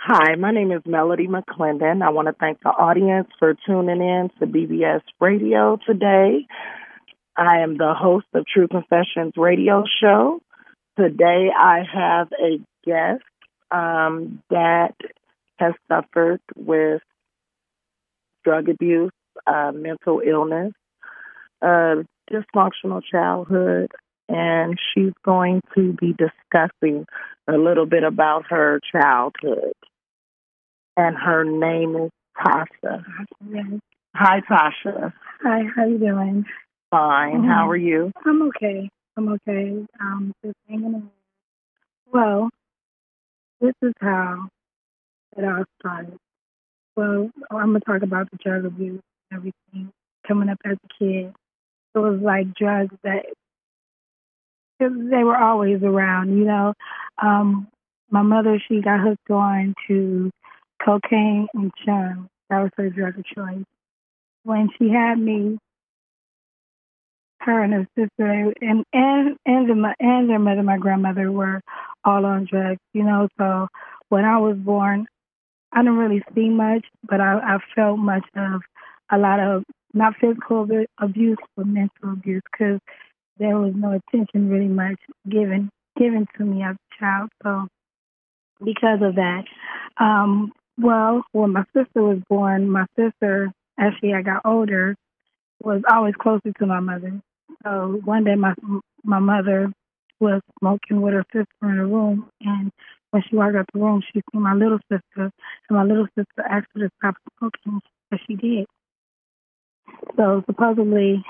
Hi, my name is Melody McClendon. I want to thank the audience for tuning in to BBS Radio today. I am the host of True Confessions Radio Show. Today I have a guest that has suffered with drug abuse, mental illness, dysfunctional childhood, and she's going to be discussing a little bit about her childhood. And her name is Tasha. Yes. Hi, Tasha. Hi, how you doing? Fine. How are you? I'm okay. I'm okay. Just hanging in. Well, this is how it all started. Well, I'm gonna talk about the drug abuse and everything. Coming up as a kid, it was like drugs that they were always around. My mother, she got hooked on to cocaine and chum. That was her drug of choice. When she had me, her and her sister and their mother, my grandmother, were all on drugs. So when I was born, I didn't really see much, but I felt much of a lot of not physical abuse, but mental abuse, because there was no attention really much given to me as a child. So because of that, when my sister was born, my sister, as I got older, was always closer to my mother. So one day my mother was smoking with her sister in the room, and when she walked out the room, she seen my little sister, and my little sister asked her to stop smoking, but she did. So supposedly,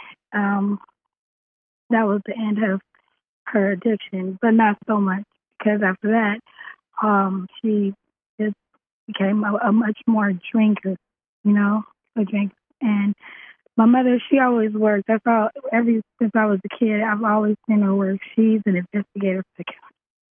that was the end of her addiction, but not so much, because after that, she just became a much more drinker, a drinker. And my mother, she always worked. That's all. Since I was a kid, I've always seen her work. She's an investigator for the county.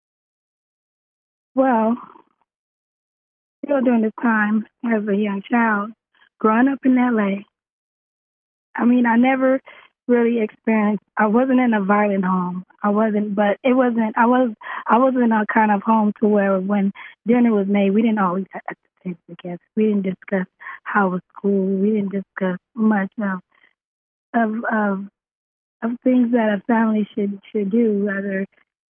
Well, still during this time as a young child, growing up in LA, I mean, I never really experienced. I wasn't in a violent home. I wasn't, but it wasn't. I was in a kind of home to where when dinner was made, we didn't always have to table together. We didn't discuss how was school. We didn't discuss much of of of things that a family should do. Whether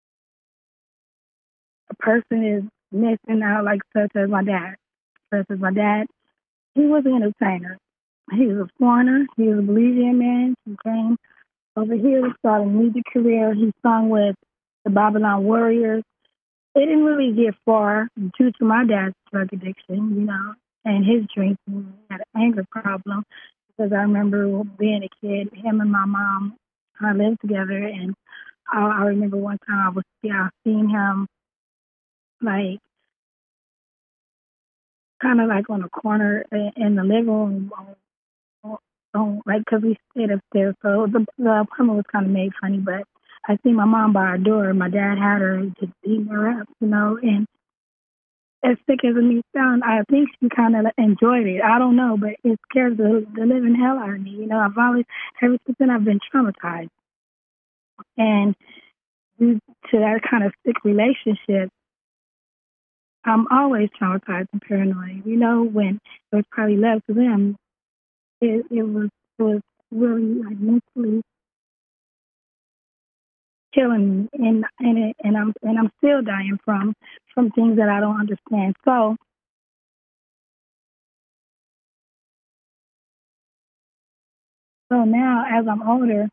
a person is missing out, like such as my dad. Such as my dad, he was an entertainer. He was a foreigner. He was a Belizean man. He came over here to start a music career. He sung with the Babylon Warriors. It didn't really get far due to my dad's drug addiction, and his drinking. He had an anger problem because I remember being a kid, him and my mom lived together, and I remember one time I seen him like kind of like on a corner in the living room, like because we stayed upstairs, so the apartment was kind of made funny. But I seen my mom by our door, and my dad had her just beating her up, and as sick as it may sound, I think she kind of enjoyed it. I don't know, but it scared the living hell out of me. I've always, ever since then, I've been traumatized, and due to that kind of sick relationship, I'm always traumatized and paranoid. When it was probably left to them, it was really like mentally killing me, and I'm still dying from things that I don't understand. So now, as I'm older,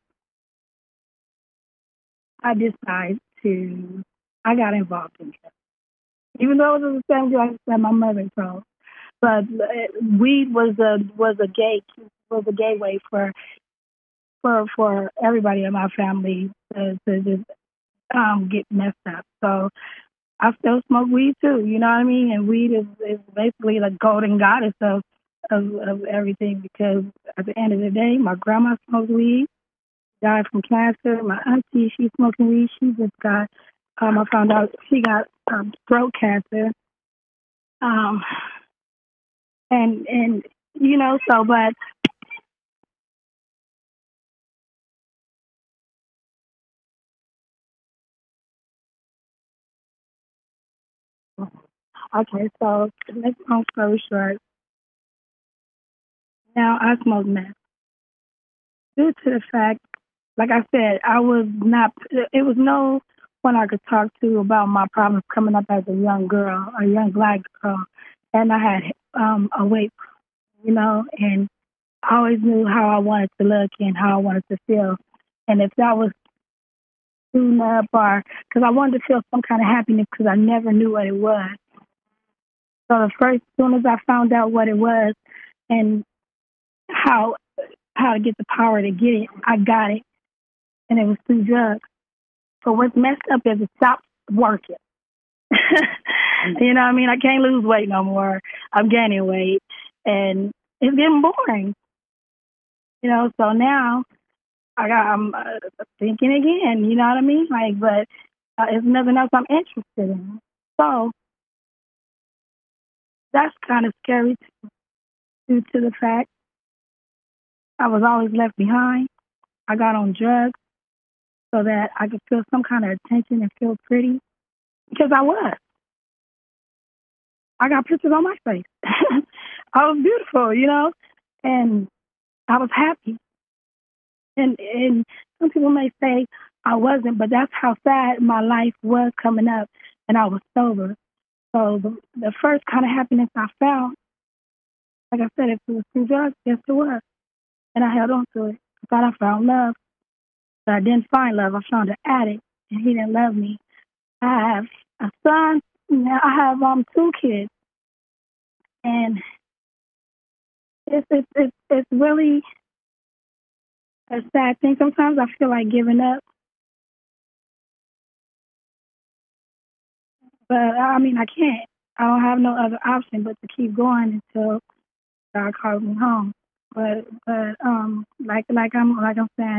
I decide to I got involved in it, even though it was the same drugs that my mother told. But weed was a gateway for everybody in my family to just get messed up. So I still smoke weed too. You know what I mean? And weed is basically the golden goddess of everything, because at the end of the day, my grandma smoked weed, died from cancer. My auntie, she's smoking weed. She just got I found out she got throat cancer. Um, and but Okay, so to make a long story short, now I smoke meth. Due to the fact, like I said, I was not, it was no one I could talk to about my problems coming up as a young girl, a young black girl. And I had a weight, and I always knew how I wanted to look and how I wanted to feel. And if that was soon up or, because I wanted to feel some kind of happiness because I never knew what it was. So as soon as I found out what it was and how to get the power to get it, I got it. And it was through drugs. So what's messed up is it stopped working. You know what I mean? I can't lose weight no more. I'm gaining weight. And it's getting boring. So now I'm thinking again, you know what I mean? Like, but it's nothing else I'm interested in. So that's kind of scary due to the fact I was always left behind. I got on drugs so that I could feel some kind of attention and feel pretty because I was. I got pictures on my face. I was beautiful, and I was happy. And some people may say I wasn't, but that's how sad my life was coming up, and I was sober. So the first kind of happiness I found, like I said, if it was through drugs, yes, it was. And I held on to it. I thought I found love, but I didn't find love. I found an addict, and he didn't love me. I have a son. Now I have 2 kids, and it's really a sad thing. Sometimes I feel like giving up, but I mean I can't. I don't have no other option but to keep going until God calls me home. But like I'm saying,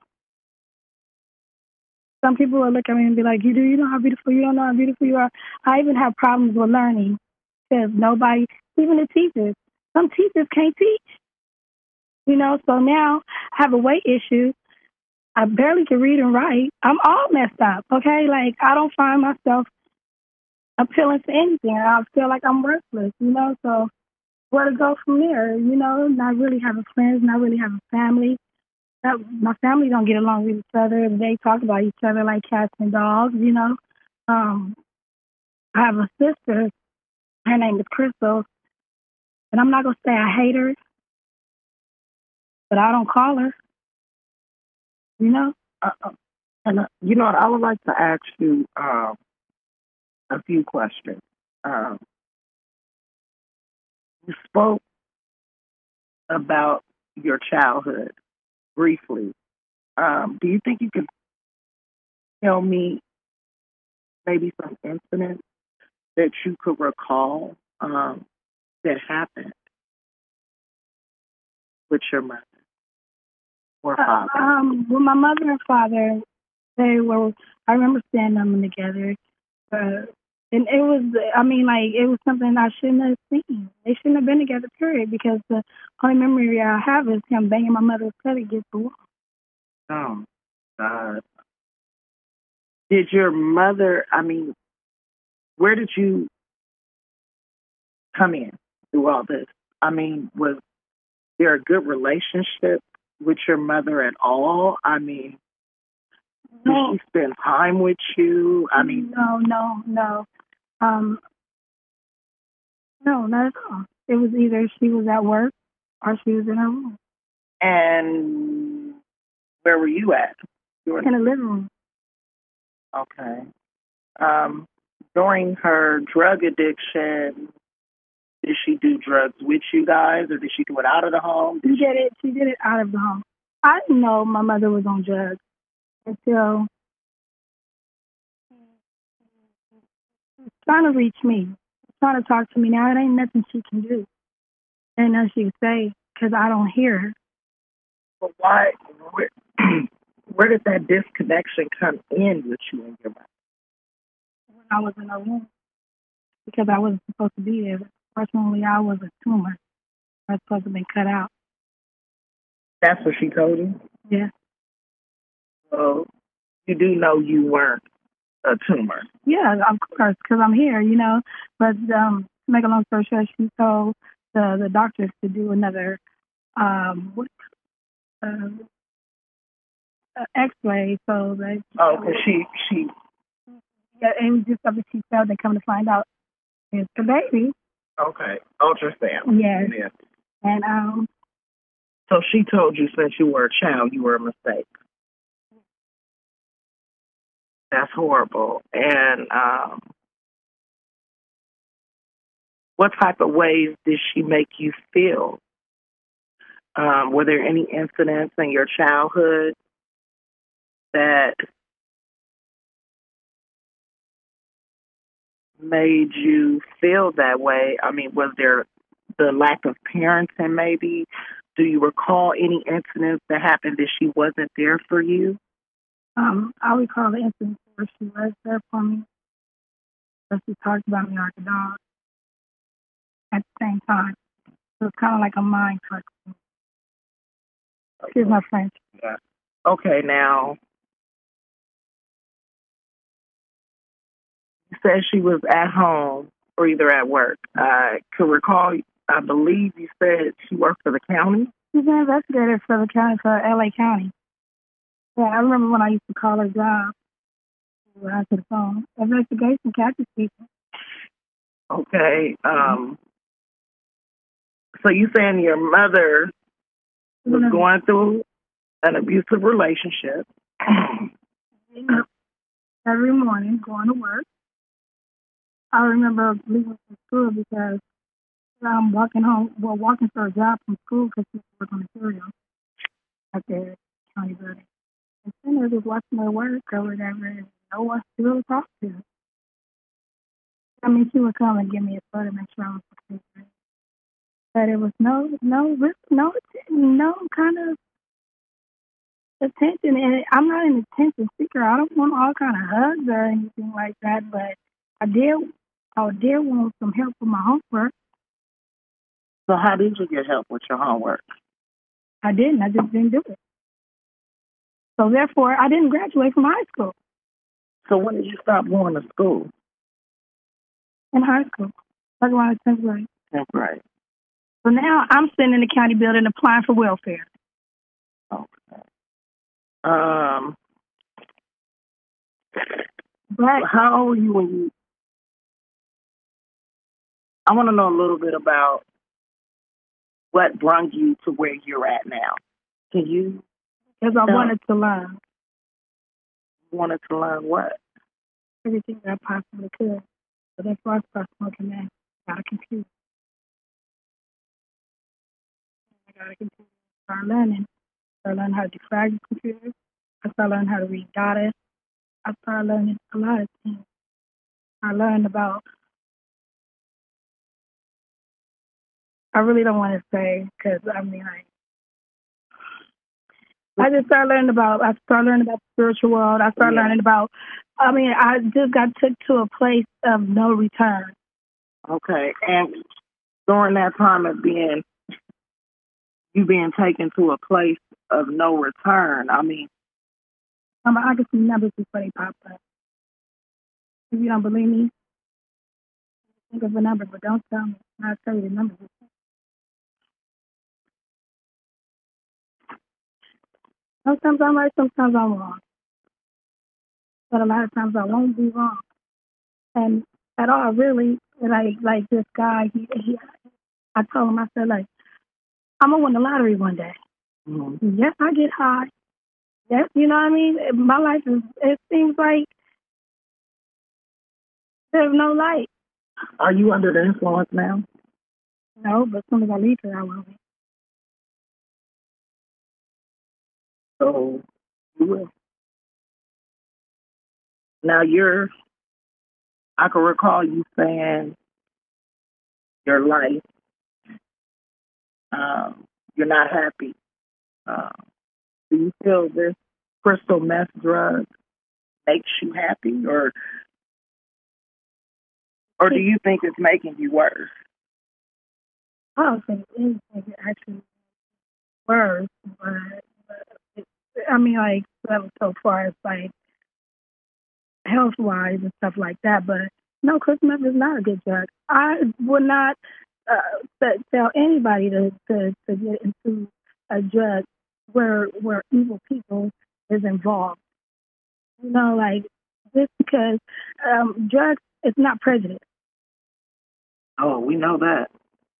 some people will look at me and be like, you know how beautiful you don't know how beautiful you are. I even have problems with learning because nobody, even the teachers, some teachers can't teach. So now I have a weight issue. I barely can read and write. I'm all messed up, okay? Like, I don't find myself appealing to anything. I feel like I'm worthless, So where to go from there, Not really having friends, not really having family. My family don't get along with each other. They talk about each other like cats and dogs, I have a sister. Her name is Crystal. And I'm not going to say I hate her, but I don't call her, And you know what? I would like to ask you a few questions. Um, you spoke about your childhood briefly. Do you think you can tell me maybe some incidents that you could recall that happened with your mother or father? With my mother and father, I remember seeing them together. And it was, it was something I shouldn't have seen. They shouldn't have been together, period, because the only memory I have is him banging my mother's head against the wall. Oh, God. Did your mother, where did you come in through all this? Was there a good relationship with your mother at all? Did she spend time with you? No. No, not at all. It was either she was at work or she was in her room. And where were you at? You were in the living room. Okay. During her drug addiction, did she do drugs with you guys, or did she do it out of the home? She did it out of the home. I didn't know my mother was on drugs until she's trying to reach me, trying to talk to me. Now it ain't nothing she can do. Ain't nothing she can say because I don't hear her. But why? Where did that disconnection come in with you and your mother? When I was in her room, because I wasn't supposed to be there. Personally, I was a tumor. I was supposed to have been cut out. That's what she told you? Yeah. So you do know you weren't a tumor. Yeah, of course, because I'm here, you know. But to make a long story short, she told the doctors to do another what uh, X-ray, so that She yeah, and just something she felt. They come to find out it's the baby. okay, ultrasound. Yes, Yeah. and So she told you since you were a child you were a mistake. That's horrible. And what type of ways did she make you feel? Were there any incidents in your childhood that made you feel that way? I mean, was there the lack of parenting maybe? Do you recall any incidents that happened that she wasn't there for you? I recall the instance where she was there for me, but she talked about me like a dog at the same time. So it's kind of like a mind fuck. Excuse my French. Yeah. Okay, now you said she was at home or either at work. I could recall, I believe you said she worked for the county. She's an investigator for the county, for LA County. Yeah, I remember when I used to call her job. When I answered the phone. Investigation, catches people. Okay. So you saying your mother was going through an abusive relationship? Every morning, going to work. I remember leaving from school because I'm walking home, walking for a job from school because she was on material at the county building. And then I was watching her work or whatever, and no one to really talk to. I mean, she would come and give me a photo, make sure I was okay. But it was no kind of attention. And I'm not an attention seeker. I don't want all kind of hugs or anything like that. But I did want some help with my homework. So how did you get help with your homework? I didn't. I just didn't do it. So therefore, I didn't graduate from high school. So when did you stop going to school? In high school, like around 10th grade. 10th grade. So now I'm sitting in the county building applying for welfare. Okay. But how old were you when you? I want to know a little bit about what brought you to where you're at now. Can you? Because I wanted to learn. Wanted to learn what? Everything that I possibly could. So that's why I started smoking that. Got a computer. I got a computer. Started learning. Started learning how to defrag the computer. I started learning how to read data. I started learning a lot of things. I learned about. I really don't want to say because I mean I just started learning about. I started learning about the spiritual world. I started learning about. I mean, I just got took to a place of no return. Okay, and during that time of being taken to a place of no return, I mean, I can see numbers before they pop up. If you don't believe me, think of a number, but don't tell me. I'll tell you the number. Sometimes I'm right, sometimes I'm wrong. But a lot of times I won't be wrong. And at all, really, like this guy, I told him, I said, like, I'm going to win the lottery one day. Mm-hmm. Yes, I get high. Yes, you know what I mean? My life it seems like there's no light. Are you under the influence now? No, but as soon as I leave here, I will be. So you will. Now I can recall you saying your life, you're not happy. Do you feel this crystal meth drug makes you happy, or do you think it's making you worse? I don't think anything actually worse, but I mean, like, so far as like, health-wise and stuff like that. But no, Christmas is not a good drug. I would not tell anybody to get into a drug where evil people is involved. You know, like just because drugs is not prejudice. Oh, we know that.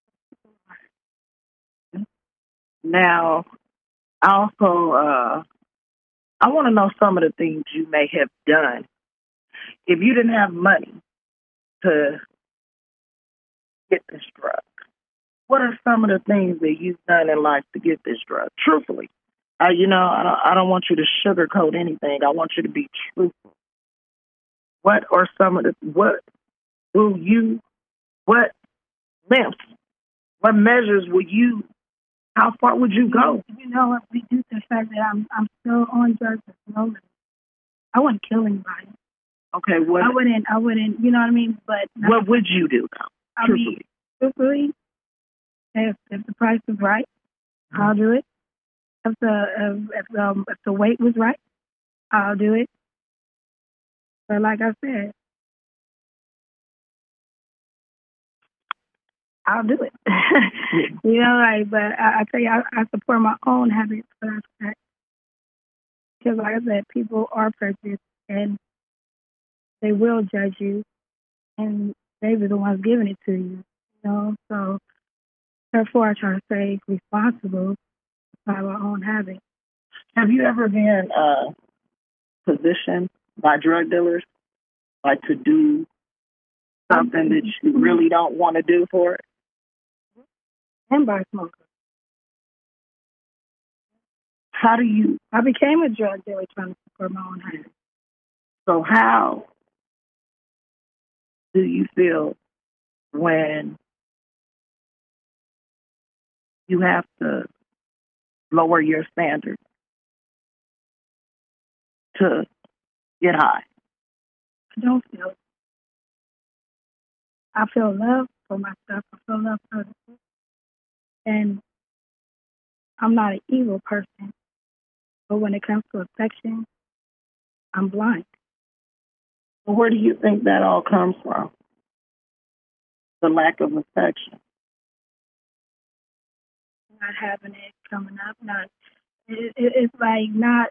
Now, also, I want to know some of the things you may have done if you didn't have money to get this drug. What are some of the things that you've done in life to get this drug? Truthfully, I don't want you to sugarcoat anything. I want you to be truthful. What are some of the what lengths, what measures would you? How far would you go? You know what? We do the fact that I'm still on drugs slowly. I wouldn't kill anybody. Okay, what? I wouldn't. You know what I mean? But what would you do though? Truthfully, if the price was right, I'll do it. If the weight was right, I'll do it. But like I said, I'll do it. You know, like, but I tell you, I support my own habits for that fact. Because like I said, people are prejudiced and they will judge you, and they were the ones giving it to you. You know, so therefore I try to stay responsible by my own habits. Have you ever been positioned by drug dealers, like to do something that you really don't want to do for it? And by smokers. How do you? I became a drug dealer trying to support my own habits. So how do you feel when you have to lower your standards to get high? I don't feel it. I feel love for myself. I feel love for others. And I'm not an evil person. But when it comes to affection, I'm blind. So where do you think that all comes from? The lack of affection. Not having it coming up, it's like not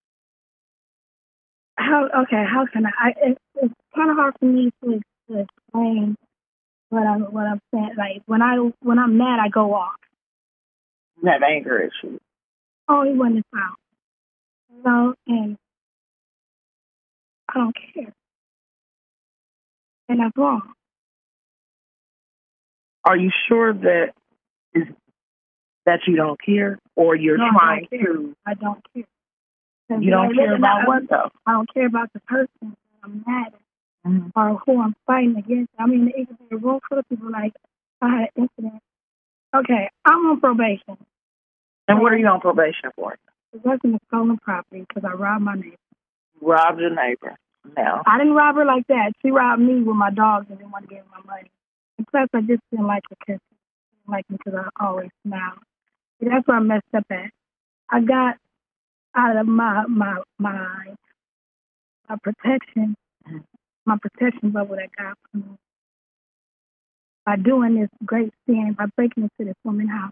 how can it's kind of hard for me to explain what I'm saying. Like when I'm mad, I go off. You have anger issues. Oh, he wasn't his fault. You know, and I don't care. And that's wrong. Are you sure that you don't care, or you're trying to? I don't care. You don't care about what though? I don't care about the person that I'm mad at or who I'm fighting against. I mean, it could be a room full of people. Like I had an incident. Okay, I'm on probation. And what are you on probation for? Possessing a stolen property because I robbed my neighbor. Robbed your neighbor. Now I didn't rob her like that. She robbed me with my dogs and didn't want to give me my money. And plus, I just didn't like her because she didn't like me because I always smile. See, that's where I messed up at. I got out of my protection, my protection bubble that God put me by doing this great sin, by breaking into this woman's house.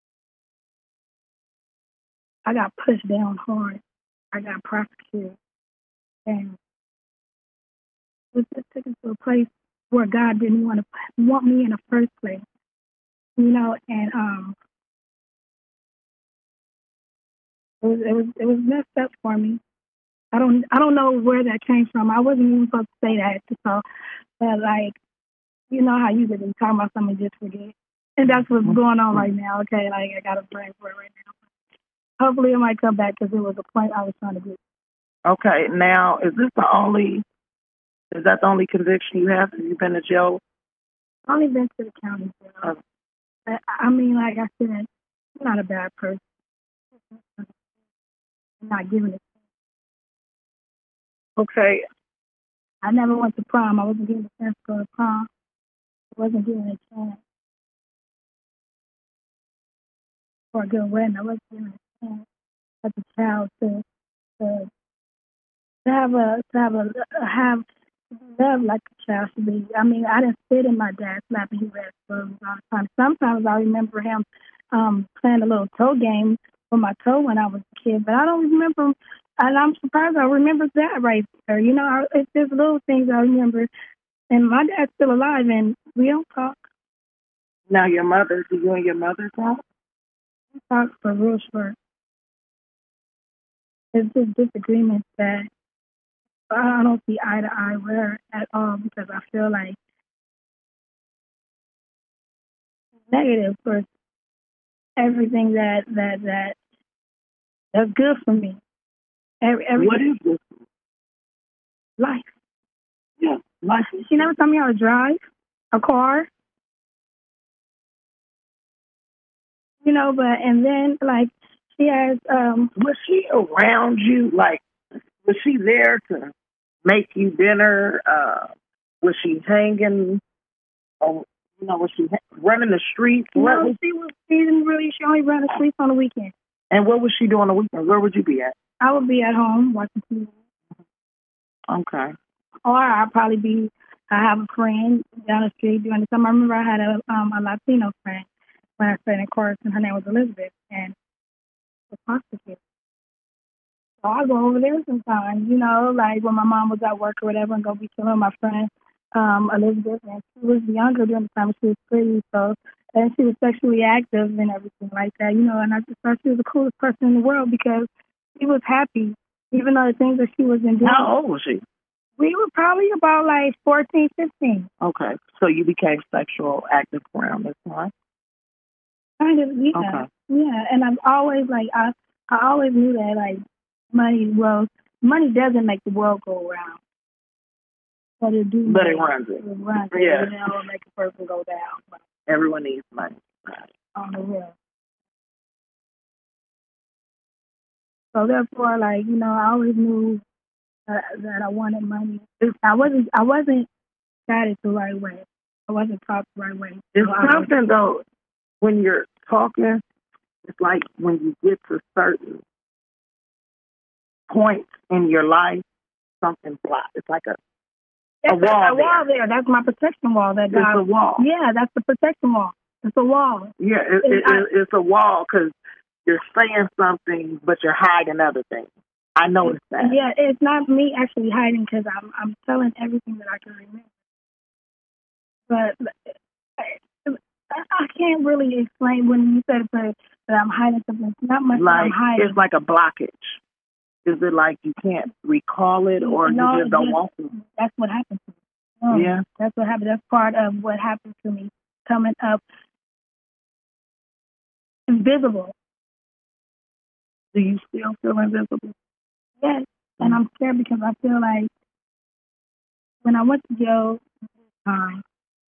I got pushed down hard. I got prosecuted. And it was just taken to a place where God didn't want me in the first place. You know, and it was messed up for me. I don't know where that came from. I wasn't even supposed to say that. So, but like, you know how you could be talking about something and just forget, and that's what's going on right now. Okay, like I got a brain for it right now. Hopefully, it might come back because it was a point I was trying to get. Okay, now is that the only conviction you have? Have you been to jail? I've only been to the county jail. But I mean, like I said, I'm not a bad person. I'm not giving it. Okay. I never went to prom. I wasn't given a chance to go to prom. I wasn't given a chance for a good wedding. I wasn't given a chance as a child to have love like a child should be. I mean, I didn't sit in my dad's lap and he read stories all the time. Sometimes I remember him playing a little toe game with my toe when I was a kid, but I don't remember. And I'm surprised I remember that right there. You know, it's just little things I remember. And my dad's still alive, and we don't talk. Now, your mother, do you and your mother talk? We talk for real short. It's just disagreements that I don't see eye to eye with her at all because I feel like negative for everything that's good for me. What is this? Life. Yeah, life. She never told me how to drive a car. You know, and then like she has Was she around you? Like, was she there to make you dinner? Was she hanging? Was she running the streets? No, she didn't really. She only ran the streets on the weekend. And what was she doing on the weekend? Where would you be at? I would be at home watching TV. Okay. Or I'd probably be. I have a friend down the street during the summer. I remember I had a Latino friend when I stayed in course, and her name was Elizabeth, and was foster kid. So I go over there sometimes, you know, like when my mom was at work or whatever, and go be chilling with my friend Elizabeth, and she was younger during the time. She was pretty, so and she was sexually active and everything like that, you know. And I just thought she was the coolest person in the world because she was happy, even though the things that she was doing. How old was she? We were probably about like 14, 15. Okay, so you became sexual active around this time. Kind of, yeah. Okay. Yeah, and I've always like I always knew that like money doesn't make the world go around, but it do. But it runs it. It runs it. Yeah. You know, make a person go down. But everyone needs money. Right. On the real. So therefore, like you know, I always knew that I wanted money. I wasn't guided the right way. I wasn't taught the right way. It's something though. When you're talking, it's like when you get to certain points in your life, something blocks. It's like a wall. A wall there. That's my protection wall. It's a wall. Yeah, that's the protection wall. It's a wall. Yeah, it's a wall because you're saying something, but you're hiding other things. I noticed that. Yeah, it's not me actually hiding because I'm telling everything that I can remember. But I can't really explain when you said that I'm hiding something. It's not much like that I'm hiding. It's like a blockage. Is it like you can't recall it or you just don't want to? That's what happened to me. Yeah. That's what happened. That's part of what happened to me. Coming up invisible. Do you still feel invisible? Yes. And I'm scared because I feel like when I went to jail this time,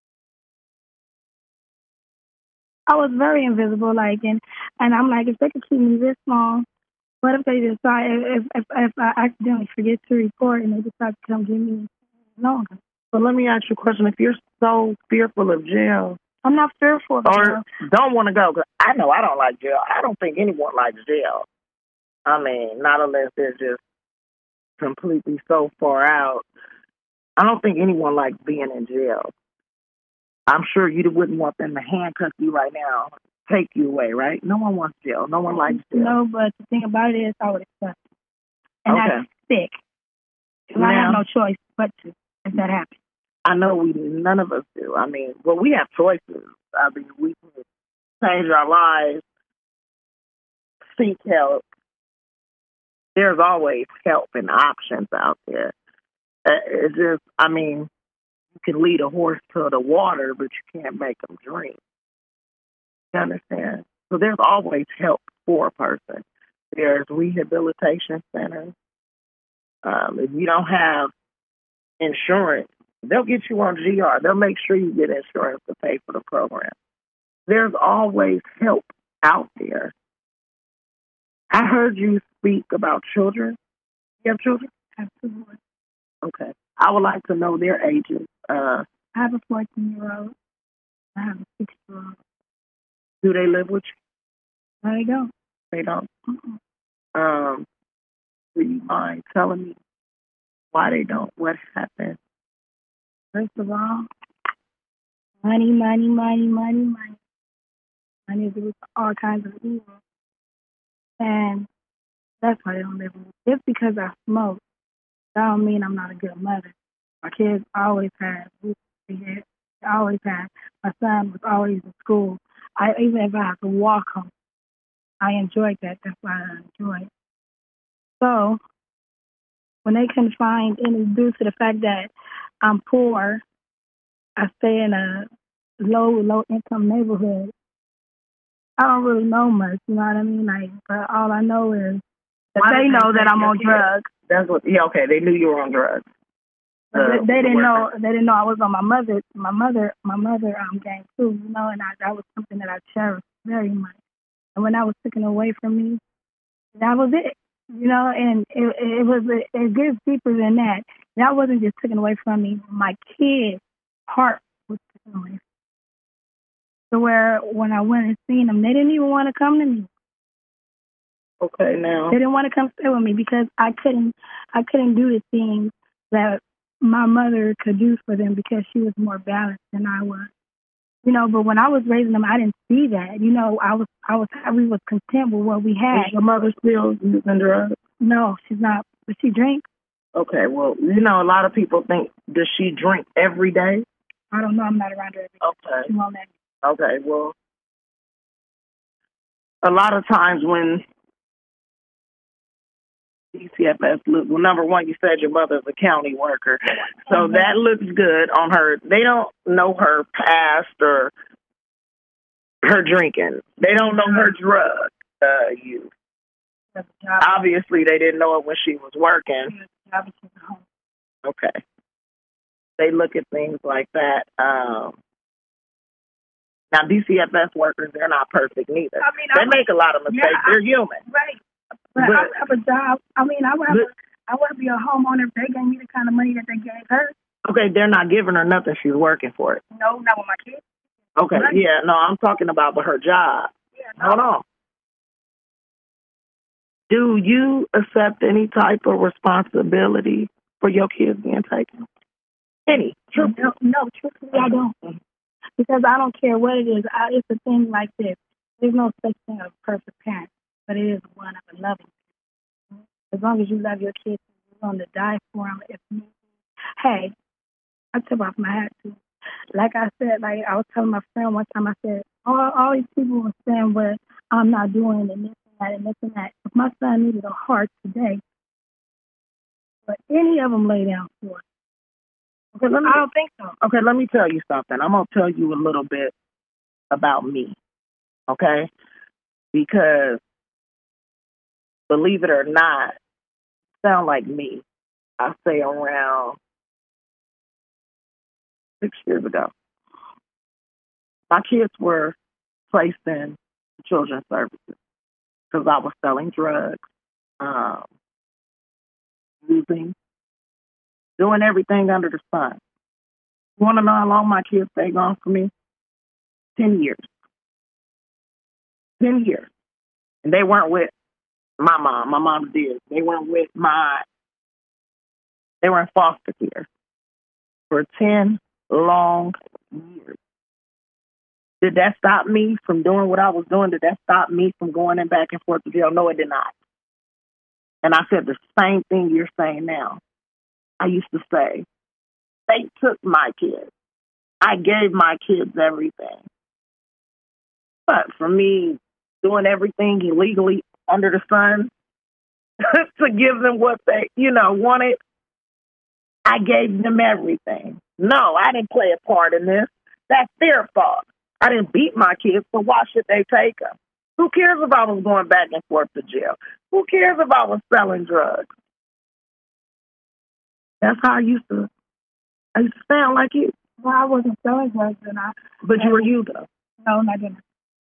I was very invisible, like, and I'm like, if they could keep me this long, what if they decide, if I accidentally forget to report and they decide to come get me longer? So let me ask you a question. If you're so fearful of jail. I'm not fearful of jail. Or don't want to go, because I know I don't like jail. I don't think anyone likes jail. I mean, not unless they're just completely so far out. I don't think anyone likes being in jail. I'm sure you wouldn't want them to handcuff you right now, take you away, right? No one wants jail. No one likes jail. No, but the thing about it is I would accept it. And that's sick. I have no choice but to, if that happens. I know none of us do. I mean, well, we have choices. I mean, we can change our lives, seek help. There's always help and options out there. It's just, I mean, you can lead a horse to the water, but you can't make them drink. You understand? So there's always help for a person. There's rehabilitation centers. If you don't have insurance, they'll get you on GR. They'll make sure you get insurance to pay for the program. There's always help out there. I heard you speak about children. You have children? Absolutely. Okay. I would like to know their ages. I have a 14-year-old. I have a 6-year-old. Do they live with you? No, they don't. They don't? Mm-mm. Do you mind telling me Why they don't? What happened? First of all, money, money, money, money, money. Money is the root of all kinds of evil. And that's why they don't live with me. Just because I smoke, that don't mean I'm not a good mother. My kids always had roof over their head. They always had. My son was always in school. Even if I have to walk home, I enjoyed that. That's why I enjoy it. So when they couldn't find any, due to the fact that I'm poor, I stay in a low income neighborhood. I don't really know much, you know what I mean? Like, but all I know is that they know that I'm on drugs. That's what. Yeah, okay. They knew you were on drugs. They didn't know. They didn't know I was on my mother gang too. You know, and that was something that I cherished very much. And when that was taken away from me, that was it. You know, and it gets deeper than that. That wasn't just taken away from me. My kid's heart was taken away. To where when I went and seen them, they didn't even want to come to me. Okay, now they didn't want to come stay with me because I couldn't do the things that my mother could do for them because she was more balanced than I was. You know, but when I was raising them, I didn't see that. You know, we was content with what we had. Is your mother still using drugs? No, she's not. But she drinks. Okay, well, you know, a lot of people think, does she drink every day? I don't know. I'm not around her every day. Okay. She won't let me. Okay, well, a lot of times when DCFS look, well, number one, you said your mother's a county worker, so that looks good on her. They don't know her past or her drinking. They don't know her drug use. Obviously, they didn't know it when she was working. Okay. They look at things like that. Now, DCFS workers, they're not perfect neither. I mean, they make a lot of mistakes. Yeah, they're human. Right. But I have a job. I mean, I would be a homeowner if they gave me the kind of money that they gave her. Okay, they're not giving her nothing. She's working for it. No, not with my kids. Okay, right. Yeah, no, I'm talking about her job. Yeah, no. Hold on. Do you accept any type of responsibility for your kids being taken? Any? No, truthfully, I don't. Because I don't care what it is. It's a thing like this. There's no such thing as a perfect parent, but it is one of a loving parent. As long as you love your kids, you're going to die for them. If you, hey, I tip off my hat too. Like I said, like I was telling my friend one time, I said, all these people were saying what I'm not doing and this and that and this and that. If my son needed a heart today, but any of them lay down for it. Okay, I don't think so. Okay, let me tell you something. I'm going to tell you a little bit about me, okay? Because, believe it or not, sound like me. I say around 6 years ago. My kids were placed in children's services because I was selling drugs, using, doing everything under the sun. You want to know how long my kids stayed gone for me? 10 years. 10 years. And they weren't with my mom. My mom did. They weren't with they were in foster care for 10 long years. Did that stop me from doing what I was doing? Did that stop me from going in back and forth to jail? No, it did not. And I said the same thing you're saying now. I used to say, they took my kids. I gave my kids everything. But for me, doing everything illegally under the sun to give them what they, wanted, I gave them everything. No, I didn't play a part in this. That's their fault. I didn't beat my kids, so why should they take them? Who cares if I was going back and forth to jail? Who cares if I was selling drugs? That's how I used to sound like you. Well, I wasn't selling drugs, but you were you, though. No, I didn't.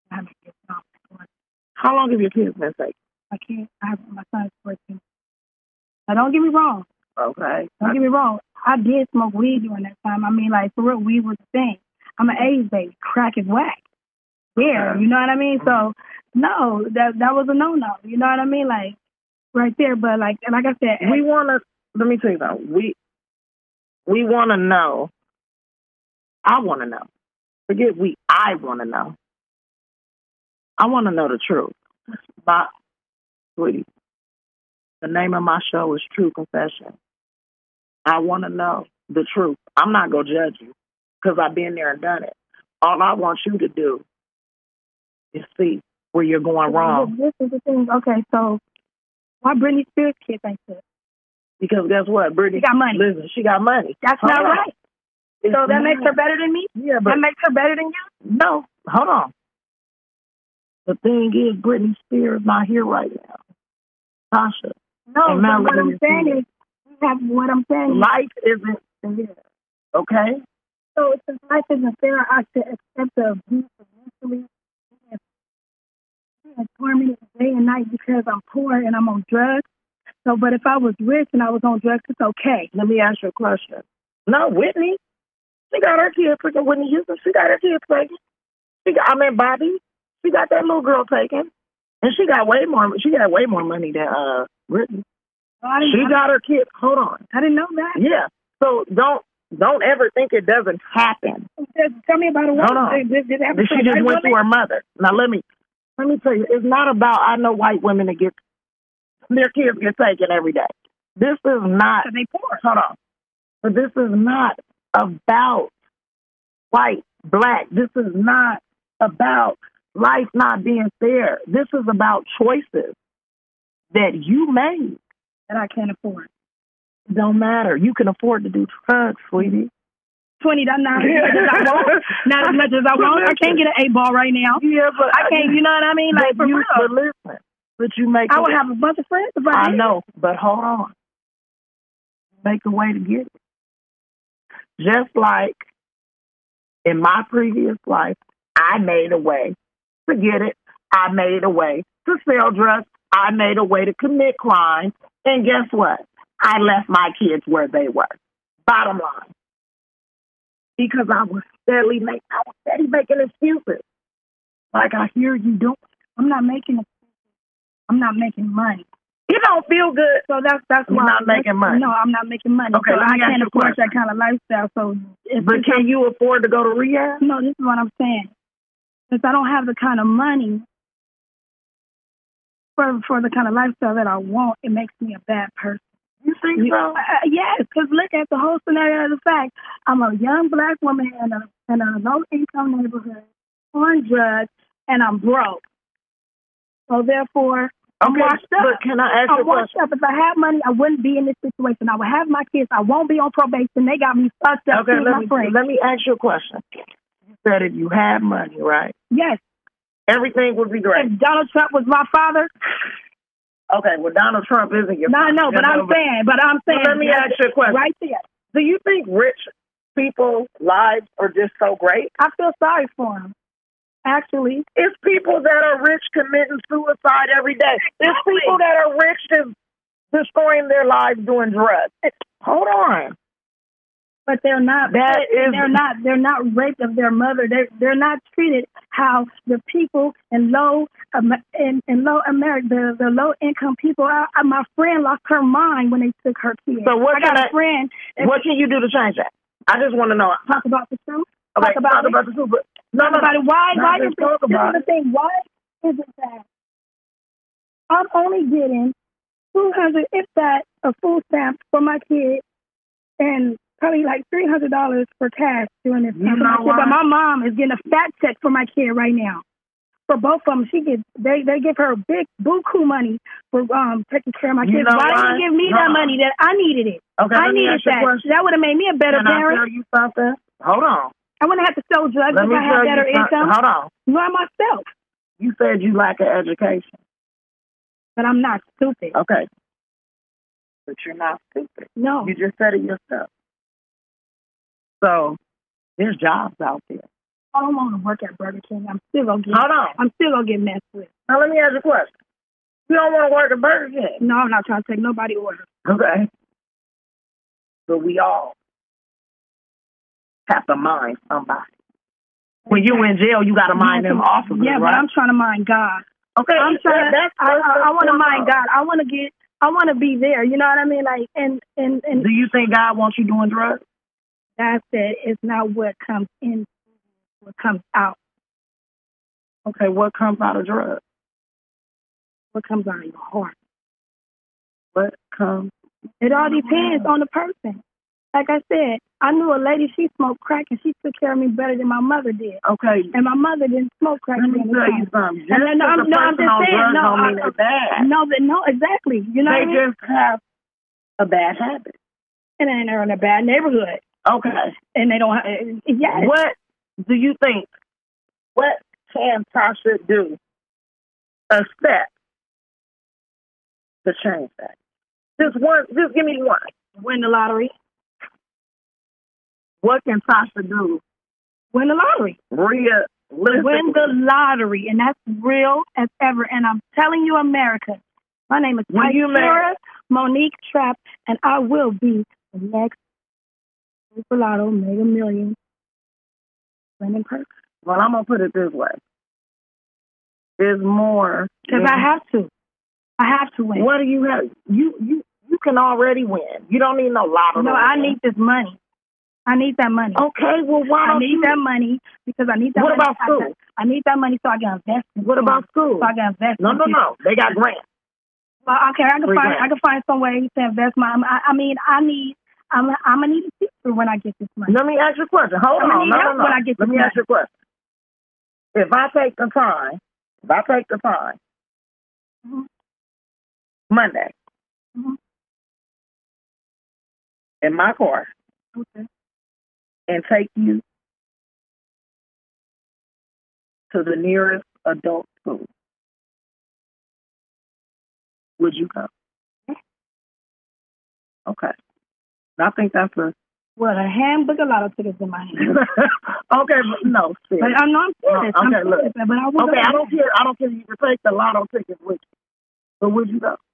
How long have your kids been taken? My son is 14. Now, don't get me wrong. Okay. Don't get me wrong. I did smoke weed during that time. I mean, like, for real, weed was the thing. I'm an AIDS baby. Crack is whack. Yeah, okay. You know what I mean? So, no, that was a no-no. You know what I mean? Like, right there. But, like I said... We want to let me tell you something. We want to know. I want to know. Forget we. I want to know. I want to know the truth. My sweetie, the name of my show is True Confession. I want to know the truth. I'm not going to judge you because I've been there and done it. All I want you to do is see where you're going wrong. This is the thing. Okay, so why Britney Spears kids ain't this? Because guess what? Britney, she got money. Listen, she got money. That's not right. So that makes her better than me? Yeah, but that makes her better than you? No, hold on. The thing is, Britney Spears not here right now. Tasha. No, but what I'm saying is, what I'm saying life isn't fair, okay? So since life isn't fair, I should accept the abuse mentally and tormented day and night because I'm poor and I'm on drugs. So, but if I was rich and I was on drugs, it's okay. Let me ask you a question. No, Whitney, she got her kids taken. Whitney Houston, she got her kids taken. Bobby, she got that little girl taken, and she got way more. She got way more money than Whitney. She got her kids. Hold on, I didn't know that. Yeah. So don't ever think it doesn't happen. Tell me about a woman. Hold on. She just went to her mother. Now let me tell you. It's not about. I know white women that get their kids get taken every day. This is not. They poor. Hold on. But this is not about white, black. This is not about life not being fair. This is about choices that you made that I can't afford. It don't matter. You can afford to do drugs, sweetie. 20, that's not as much as I want. Not as much as I want. I can't get an 8-ball right now. Yeah, but I can't. You know what I mean? Like for real. But listen, but you make. I would have a bunch of friends if I did. I know, but hold on. Make a way to get it. Just like in my previous life, I made a way. Forget it. I made a way to sell drugs. I made a way to commit crimes. And guess what? I left my kids where they were. Bottom line. Because I was steady making excuses. Like I hear you doing. I'm not making excuses. I'm not making money. You don't feel good. So that's why I'm not making money. No, I'm not making money. Okay, so I can't afford that kind of lifestyle. So but can you afford to go to rehab? No, this is what I'm saying. Since I don't have the kind of money for the kind of lifestyle that I want, it makes me a bad person. You think so? Yes, because look at the whole scenario of the fact. I'm a young black woman in a low-income neighborhood on drugs, and I'm broke. So therefore, I'm washed up. But can I ask you a question? I'm washed up. If I had money, I wouldn't be in this situation. I would have my kids. I won't be on probation. They got me fucked up. Okay, let me ask you a question. You said if you had money, right? Yes. Everything would be great. If Donald Trump was my father. Okay, well, Donald Trump isn't your father. No, but I'm saying. Let me ask you a question. Right there. Do you think rich people's lives are just so great? I feel sorry for them. Actually, it's people that are rich committing suicide every day. It's people that are rich just destroying their lives doing drugs. Hold on. But they're not. They're not raped of their mother. They're not treated how the people in low America, the low income people. My friend lost her mind when they took her kids. So what friend. What can you do to change that? I just want to know. Talk about the truth. Okay, talk about the truth. No. Why is it that I'm only getting 200, if that, a food stamp for my kid, and probably like $300 for cash during this time. But my mom is getting a fat check for my kid right now. For both of them, they give her big buku money for taking care of my kids. Why didn't you give me that money? That I needed it. Okay, I needed that. That would have made me a better parent. Can I tell you something? Hold on. I wouldn't have to sell drugs if I had better income. Hold on. Nor myself. You said you lack an education. But I'm not stupid. Okay. But you're not stupid. No. You just said it yourself. So there's jobs out there. I don't want to work at Burger King. I'm still gonna get messed with. Now let me ask you a question. You don't want to work at Burger King? No, I'm not trying to take nobody order. Okay. But we all have to mind somebody. When you in jail, you got to mind them officers, right? But I'm trying to mind God. Okay, I want to mind God. I want to get I want to be there. You know what I mean? Like, and do you think God wants you doing drugs? God said it's not what comes in, what comes out. Okay, what comes out of drugs? What comes out of your heart? What comes? It all depends on the person. Like I said, I knew a lady, she smoked crack, and she took care of me better than my mother did. Okay. And my mother didn't smoke crack. Let me tell you something. Just and I'm just saying, don't mean they're bad. No, exactly. You know what I mean? They just have a bad habit. And they're in a bad neighborhood. Okay. And they don't have, yes. What do you think, what can Tasha do, a step, to change that? Just give me one. Win the lottery. What can Tasha do? Win the lottery. Win the lottery, and that's real as ever. And I'm telling you, America, my name is Tyra Monique Trapp, and I will be the next Super Lotto Mega Million winning person. Well, I'm gonna put it this way: there's more. Because I have to. I have to win. What do you have? You can already win. You don't need no lotto. No, I need this money. I need that money. Okay, well, why don't you? I need that money because I need that money. What about school? I need that money so I can invest in What about school? So I can invest No. They got grants. Well, okay, I can find some way to invest my. I'm gonna need a teacher when I get this money. Let me ask you a question. Hold on. No. When I get Let me ask you a question. If I take the time, mm-hmm. Monday, mm-hmm. in my car, okay, and take you to the nearest adult school, would you go? Okay. I think that's a hamburger lotto tickets in my hand. Okay, but no, serious. But I'm not serious. Okay, look. But I will. Okay, I don't care. I don't care. You can take the lotto tickets with you, but would you go?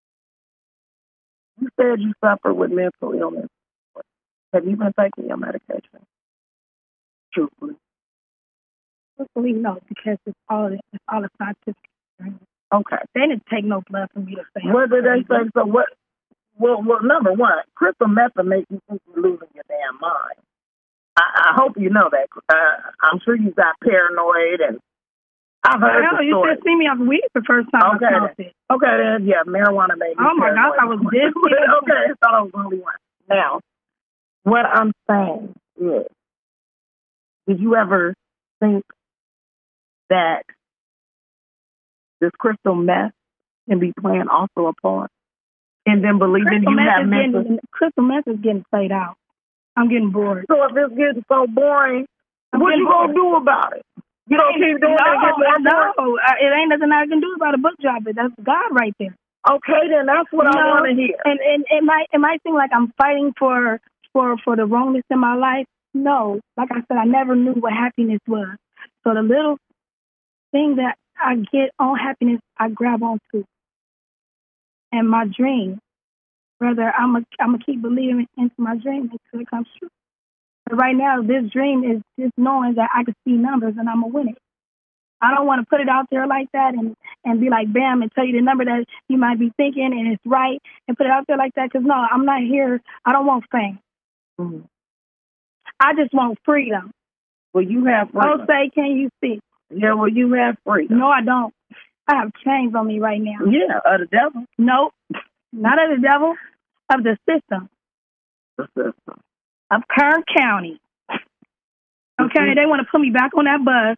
You said you suffer with mental illness. Have you been taking your medication? Truthfully. Truthfully, no, because it's all a scientific. Okay. They didn't take no blood from me to say. What did they say? So what? Well, number one, crystal meth will make you think you're losing your damn mind. I hope you know that. I'm sure you got paranoid, and I've heard the story. You should see me on weed the first time I smoked it. Okay, then, yeah, marijuana made me Oh, my gosh, I was dizzy. Okay, I thought I was the only one. Now, what I'm saying is, did you ever think that this crystal meth can be playing also a part? And then believing you have mental... Crystal meth is getting played out. I'm getting bored. So if it's getting so boring, what you going to do about it? You don't keep doing it and get more bored? No, it ain't nothing I can do about a book job. That's God right there. Okay, then that's what I want to hear. And it might seem like I'm fighting for the wrongness in my life. No, like I said, I never knew what happiness was. So the little thing that I get on happiness, I grab onto. And my dream, brother, I'm gonna keep believing into my dream until it comes true. But right now, this dream is just knowing that I can see numbers and I'm gonna win it. I don't want to put it out there like that and be like, bam, and tell you the number that you might be thinking and it's right and put it out there like that. Because, no, I'm not here. I don't want fame. Mm-hmm. I just want freedom. Well, you have freedom. Oh, say, can you see? Yeah, well, you have freedom. No, I don't. I have chains on me right now. Yeah, of the devil. Nope, not of the devil, of the system. The system. Of Kern County. Okay, they want to put me back on that bus.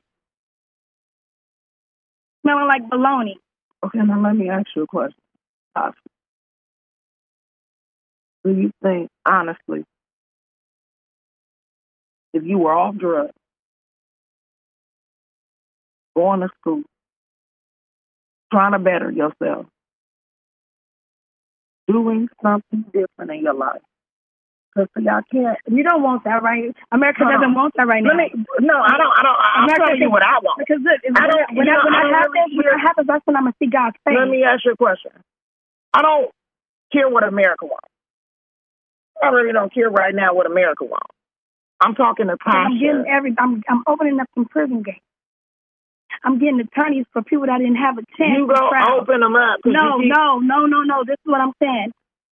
Smelling like baloney. Okay, now let me ask you a question. Do you think, honestly, if you were off drugs, going to school, trying to better yourself, doing something different in your life? Because y'all can't. You don't want that, right? America doesn't want that right now. I don't. I'm telling you what I want. Because look, when that happens, that's when I'm going to see God's face. Let me ask you a question. I don't care what America wants. I really don't care right now what America wants. I'm talking to Tasha. I'm opening up some prison gates. I'm getting attorneys for people that didn't have a chance. You go open them up. No. This is what I'm saying.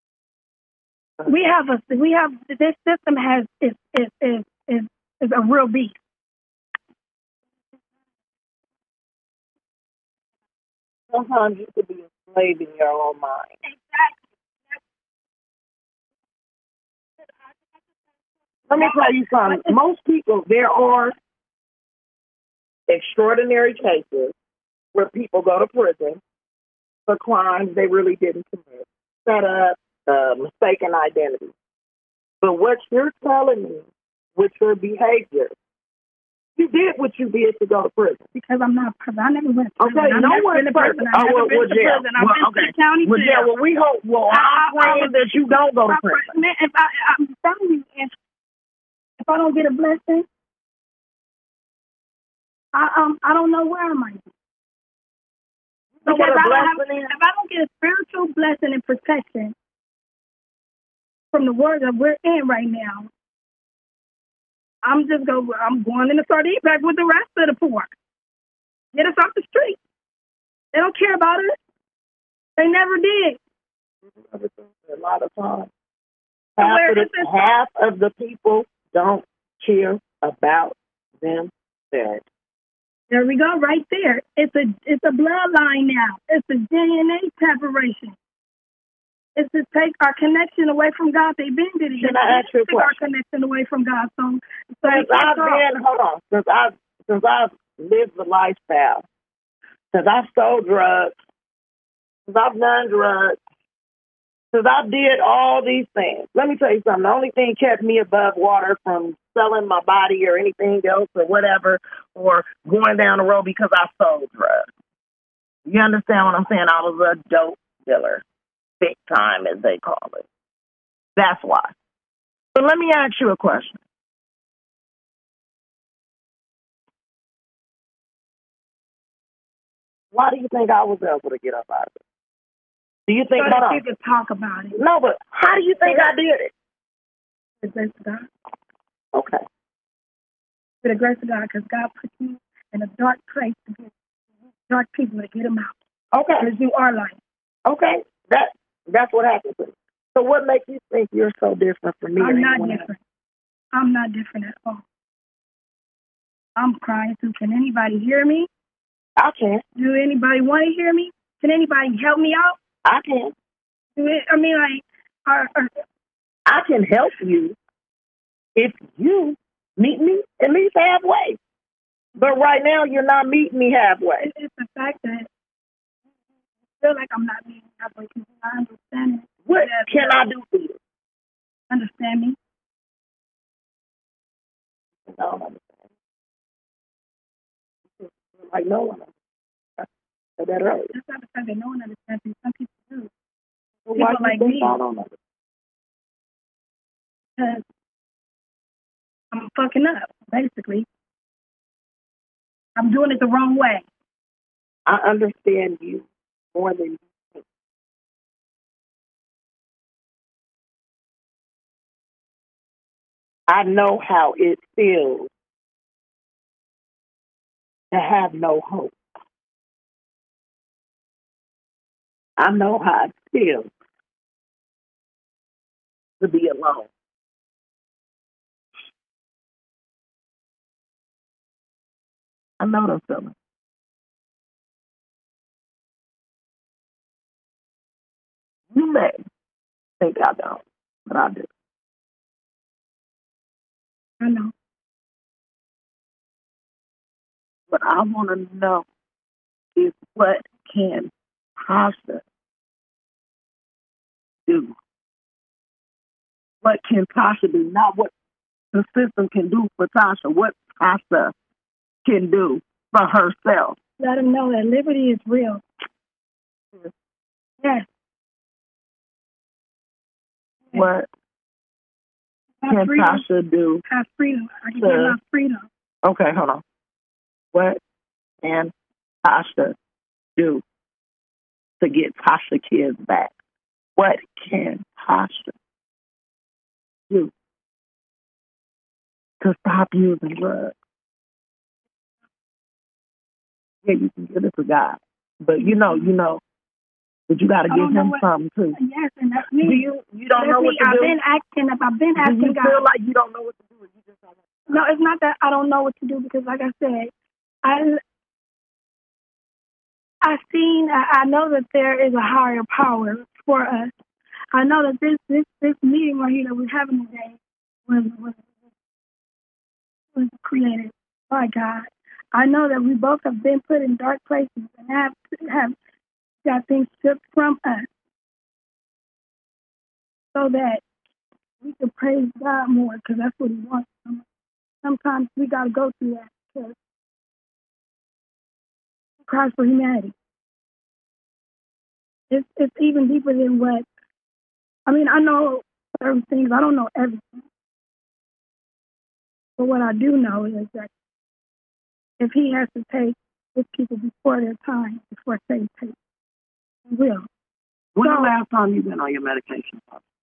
This system is a real beast. Sometimes you could be enslaved in your own mind. Exactly. Let me tell you something. Most people, there are extraordinary cases where people go to prison for crimes they really didn't commit. Set up mistaken identity. But what you're telling me with your behavior, you did what you did to go to prison. Because I'm not perfect. I never went to prison. Okay, no one's perfect. I've never been to prison. I've been to the county jail. Well, we hope. Well, I'm praying that you don't go to prison. Man, I'm telling you, if I don't get a blessing, I don't know where I might be. Because if I don't get a spiritual blessing and protection from the word that we're in right now, I'm going in the sardine pack with the rest of the poor. Get us off the street. They don't care about us. They never did. A lot of times. Half of the people don't care about themselves. There we go, right there. It's a bloodline now. It's a DNA separation. It's to take our connection away from God. They've been did it. Can I ask you a question? Our connection away from God. Since I've lived the lifestyle, since I've sold drugs, since I've done drugs, since I did all these things, let me tell you something. The only thing kept me above water from selling my body or anything else or whatever, or going down the road because I sold drugs. You understand what I'm saying? I was a dope dealer. Big time, as they call it. That's why. But let me ask you a question. Why do you think I was able to get up out of it? Do you think so you could talk about it? No, but how do you think I did it? The grace of God. Okay. With the grace of God, because God put you in a dark place to get dark people to get them out. Okay. Because you are light. Okay. That's what happened to me. So what makes you think you're so different from me? I'm not different. I'm not different at all. I'm crying too. Can anybody hear me? I can. Do anybody want to hear me? Can anybody help me out? I can. I can help you if you meet me at least halfway. But right now, you're not meeting me halfway. It's the fact that I feel like I'm not meeting halfway because I understand it. What can I do for you? Understand me? I don't understand. Like no one understands. I said that earlier. That's not the fact that no one understands me. Some people do. Well, why do you think I don't understand? Because I'm fucking up, basically. I'm doing it the wrong way. I understand you more than you think. I know how it feels to have no hope. I know how it feels to be alone. I know those feelings. You may think I don't, but I do. I know. What I want to know is what can Tasha do? What can Tasha do? Not what the system can do for Tasha. What Tasha can do for herself. Let them know that liberty is real. Yes. What can Tasha do? Have freedom. I can have freedom. Okay, hold on. What can Tasha do to get Tasha kids back? What can Tasha do to stop using drugs? Yeah, you can give it to God. But you know, but you got to give him something too. Yes, and that's me. You don't know what to do? I've been asking do you God. Feel like you don't know what to do? You just don't No, it's not that I don't know what to do, because like I said, I know that there is a higher power for us. I know that this meeting right here that we're having today was created by God. I know that we both have been put in dark places and have got things stripped from us so that we can praise God more, because that's what He wants. Sometimes we got to go through that because He cries for humanity. It's even deeper than what. I mean, I know certain things. I don't know everything. But what I do know is that if He has to take His people before their time, before Satan takes, He will. When the last time you been on your medication?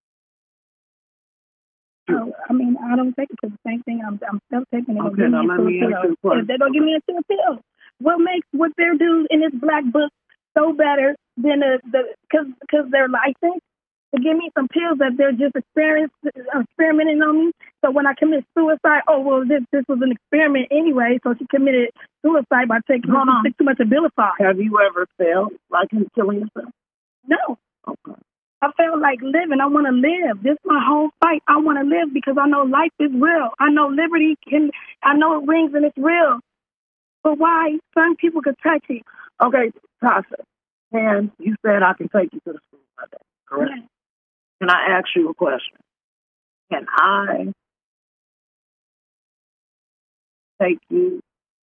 I mean, I don't take it for the same thing. I'm still taking it. Okay, now let me ask you a question. If they're going to give me a pill, what makes what they're doing in this black book so better than because they're licensed to give me some pills that they're just experimenting on me. So when I commit suicide, this was an experiment anyway. So she committed suicide by taking too much Abilify. Have you ever felt like him killing yourself? No. Okay. I felt like living. I want to live. This is my whole fight. I want to live because I know life is real. I know liberty I know it rings and it's real. But why certain people could touch it? Okay, Tasha, and you said I can take you to the school Monday, correct? Yes. Can I ask you a question? Can I take you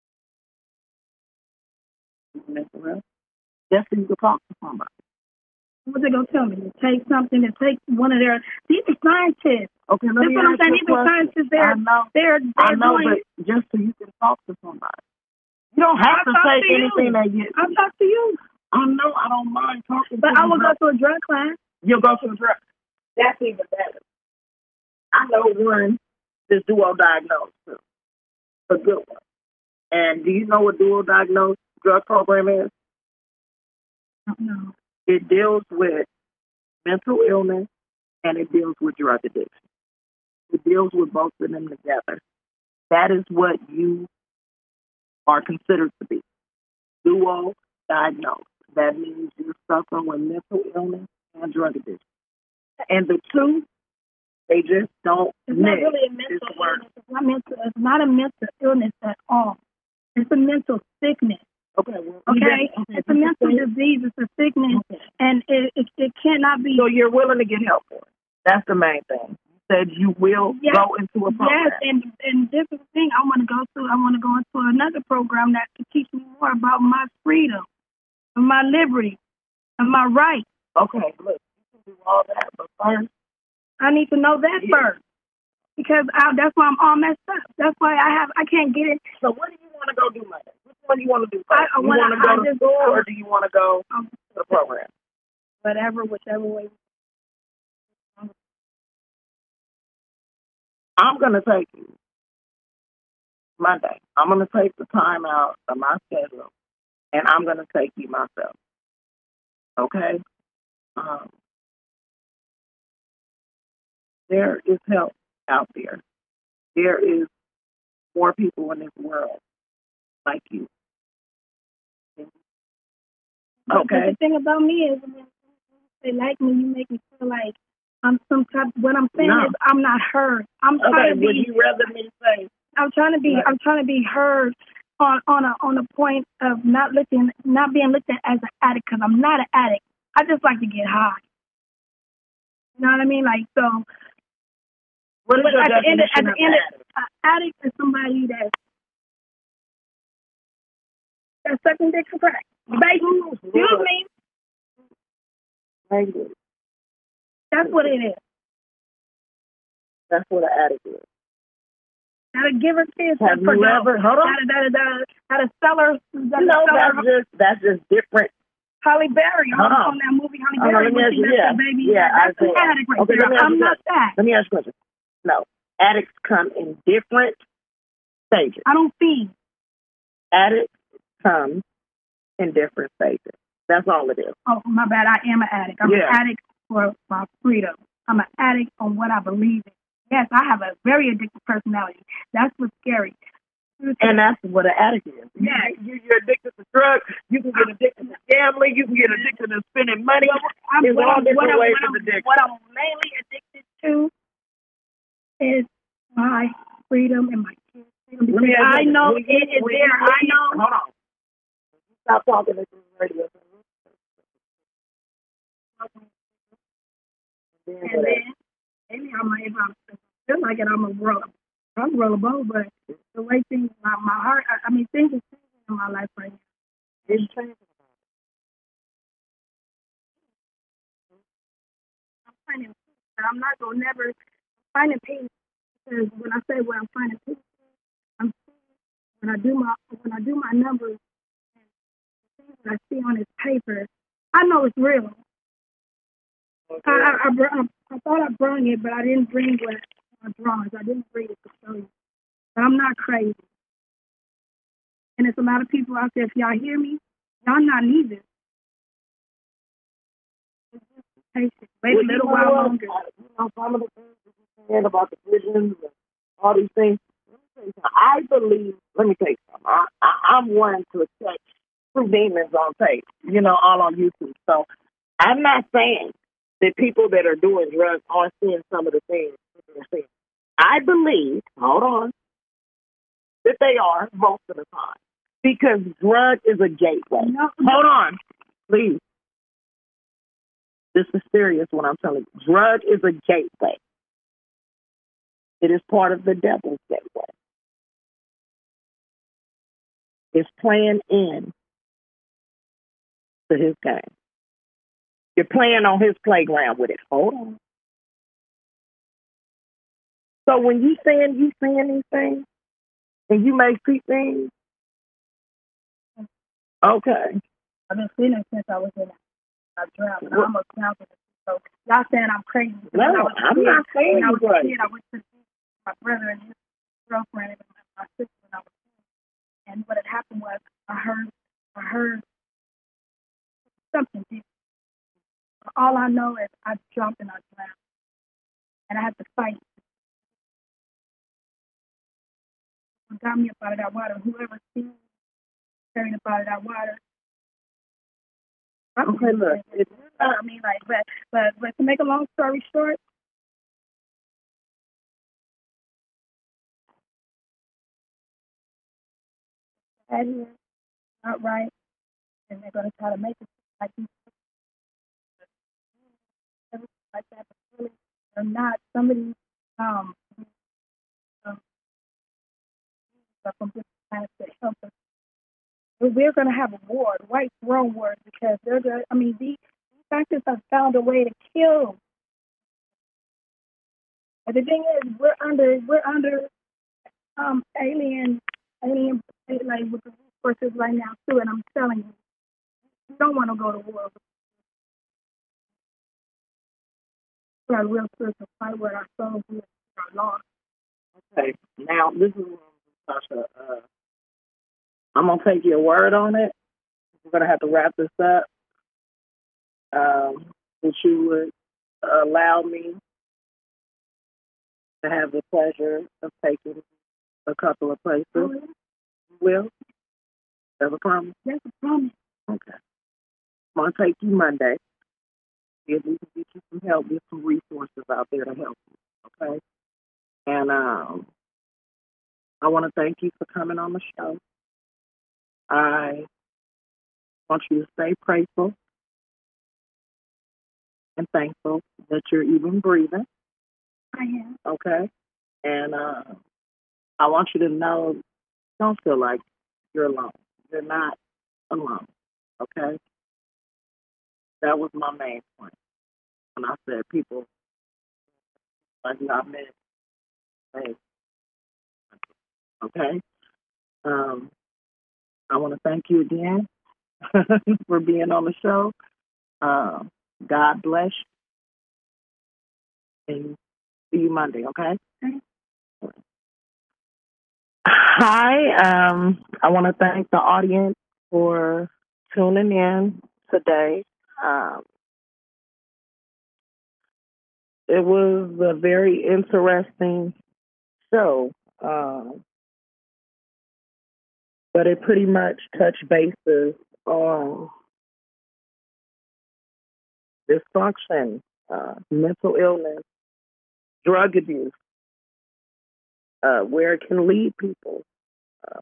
to mental health? Just so you can talk to somebody. What they gonna tell me? To take something, to take one of their. These are scientists. Okay, let me ask you a question. These are scientists. I know, but just so you can talk to somebody. You don't have to take anything that you. I'll talk to you. I know. I don't mind talking. But I will go to a drug class. You'll go to a drug. That's even better. I know one that's dual diagnosed too. A good one. And do you know what dual diagnosed drug program is? No. It deals with mental illness and it deals with drug addiction. It deals with both of them together. That is what you are considered to be. Dual diagnosed. That means you're suffering with mental illness and drug addiction. And the two, they just don't It's not really a mental illness. It's not a mental illness at all. It's a mental sickness. Okay. It's a mental disease. It's a sickness, and it cannot be. So you're willing to get help for it. That's the main thing. You said you will go into a program. Yes, and this is the thing. I want to go into another program that can teach me more about my freedom, and my liberty, and my rights. Okay, look, you can do all that, but first, I need to know that first. Because that's why I'm all messed up. That's why I can't get it. So what do you want to go do Monday? Which one do you want to do first? Do you want to go to school or do you want to go to the program? Whichever way. I'm going to take you Monday. I'm going to take the time out of my schedule and I'm going to take you myself. Okay? There is help out there. There is more people in this world like you. Okay. But the thing about me is, when they like me, you make me feel like I'm some type. What I'm saying is, I'm not heard. I'm trying to be. Would you rather me say? I'm trying to be. I'm trying to be heard on a point of not being looked at as an addict, because I'm not an addict. I just like to get high. You know what I mean? Like so. What is at the end of addict is somebody that's sucking dick for crack. Excuse me. That's what it is. That's what an addict is. Gotta give her kids. Have you ever? Hold on. Gotta sell her. That's just different. Halle Berry on that movie. Halle Berry. That's an addict right there. I'm not that. Let me ask you a question. No, addicts come in different stages. I don't feed. Addicts come in different stages. That's all it is. Oh, my bad. I am an addict. I'm an addict for my freedom. I'm an addict on what I believe in. Yes, I have a very addictive personality. That's what's scary. And that's what an addict is. Yeah. You're addicted to drugs. You can get addicted to gambling. You can get addicted to spending money. There's all different ways of addiction. What I'm mainly addicted to is my freedom and my kids' freedom. Because I know it is there. I know. Hold on. Stop talking to this radio. And then, maybe if I feel like it, I'm a roll a boat, but the way things, my heart, things are changing in my life right now. It's changing. I'm finding peace, and I'm not going to never finding peace, because when I say where I'm finding peace, I'm seeing when I do my numbers and the things that I see on this paper, I know it's real. Okay. I thought I brought it, but I didn't bring my drawings. I didn't bring it to show you. But I'm not crazy. And there's a lot of people out there, if y'all hear me, y'all not neither. Wait a little while longer. Some of the things that you said about the visions and all these things, I believe, let me tell you something. I'm one to check True Demons on tape, all on YouTube. So I'm not saying that people that are doing drugs aren't seeing some of the things that they're seeing. I believe, hold on, that they are most of the time. Because drug is a gateway. No. Hold on, please. This is serious what I'm telling you. Drug is a gateway. It is part of the devil's gateway. It's playing in to his game. You're playing on his playground with it. Hold on. So when you saying these things, and you may see things, okay. I've been seeing it since I was in a drought. I'm a counselor. So y'all saying I'm crazy. No, I'm not saying you're crazy. I went to see my brother and his girlfriend and my sister when I was young. And what had happened was I heard something different. All I know is I jumped and I drowned. And I had to fight. What got me up out of that water, whoever seen me carrying up out of that water. Okay, look. But to make a long story short, that is not right, and they're going to try to make it like these like that, but really they're not. Somebody from this past that help us. We're going to have a war, white throne war, because they're going. These factors have found a way to kill. But the thing is, we're under alien like with the resources right now too. And I'm telling you, we don't want to go to war. We're a real spiritual fight where our souls are lost. Okay, now this is Sasha. I'm gonna take your word on it. We're gonna have to wrap this up. That you would allow me to have the pleasure of taking a couple of places. Oh, yeah. You will? That's a promise? That's a promise. Okay. I'm gonna take you Monday. See if we can get you some help, get some resources out there to help you. Okay? And I want to thank you for coming on the show. I want you to stay grateful and thankful that you're even breathing. I am. Okay? And I want you to know, don't feel like you're alone. You're not alone. Okay? That was my main point. When I said people like I meant, hey, okay? I want to thank you again for being on the show. God bless you. And see you Monday, okay? Hi. I want to thank the audience for tuning in today. Um, it was a very interesting show, but it pretty much touched bases on dysfunction, mental illness, drug abuse, where it can lead people. Uh,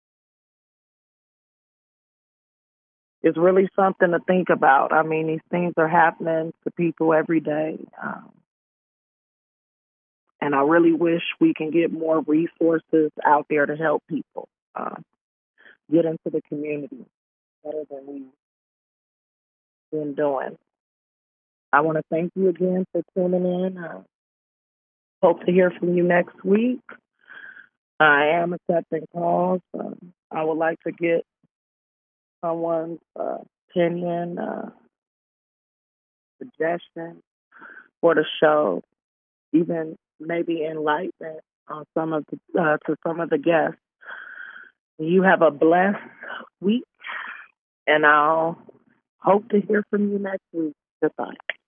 it's really something to think about. I mean, these things are happening to people every day. And I really wish we can get more resources out there to help people get into the community better than we've been doing. I want to thank you again for tuning in. Hope to hear from you next week. I am accepting calls. I would like to get someone's opinion, suggestion for the show, even maybe enlightenment on to some of the guests. You have a blessed week, and I'll hope to hear from you next week. Goodbye.